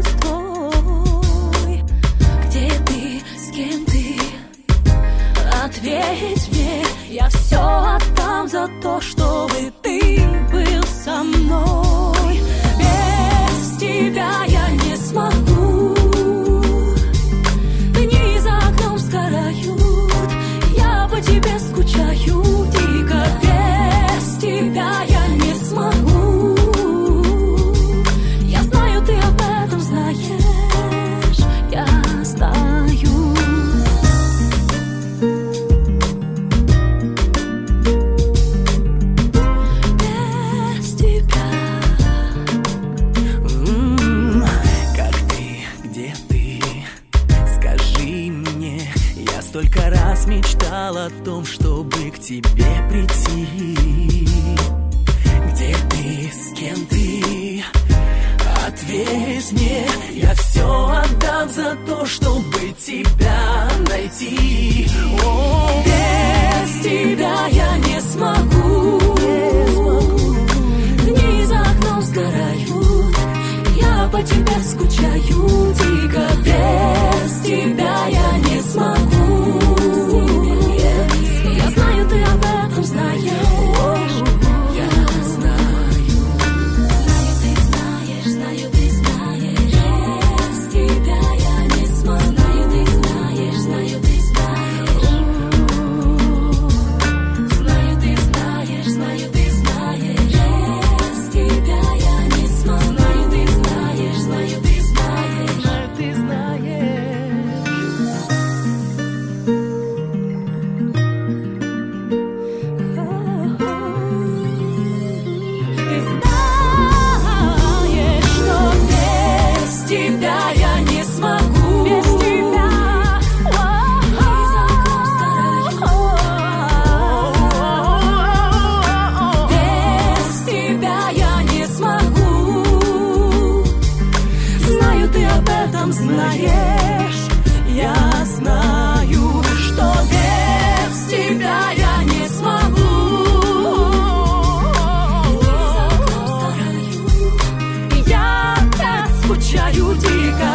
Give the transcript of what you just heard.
голос твой. Где ты, с кем ты? Ответь мне, я все отдам за то, чтобы ты был со мной. Без тебя я не смогу. Дни за окном сгорают, я по тебе скучаю дико. Без тебя я не смогу. Я знаю, ты об этом знаешь, я знаю. Без тебя. Как ты, где ты? Скажи мне, я столько раз мечтал о том, чтобы к тебе прийти. Где ты, с кем ты? Ответь мне, я все отдам за то, чтобы тебя найти. Без тебя я не смогу. Дни за окном сгорают, я по тебе скучаю дико. Без тебя я не смогу. Я знаю, ты об этом знаешь. Я знаю. Знаю, ты знаешь, знаю, ты знаешь. Без тебя я не смогу. Знаю, ты знаешь, знаю, ты знаешь. Знаю, ты знаешь, знаю, ты знаешь. Без тебя я не смогу. Знаю, ты знаешь, знаю, ты знаешь. Знаю, ты знаешь. Ты знаешь, что без тебя я не смогу. Без тебя. Без тебя я не смогу. Знаю, ты об этом знаешь. Я знаю, что без тебя я не смогу. Я так скучаю дико.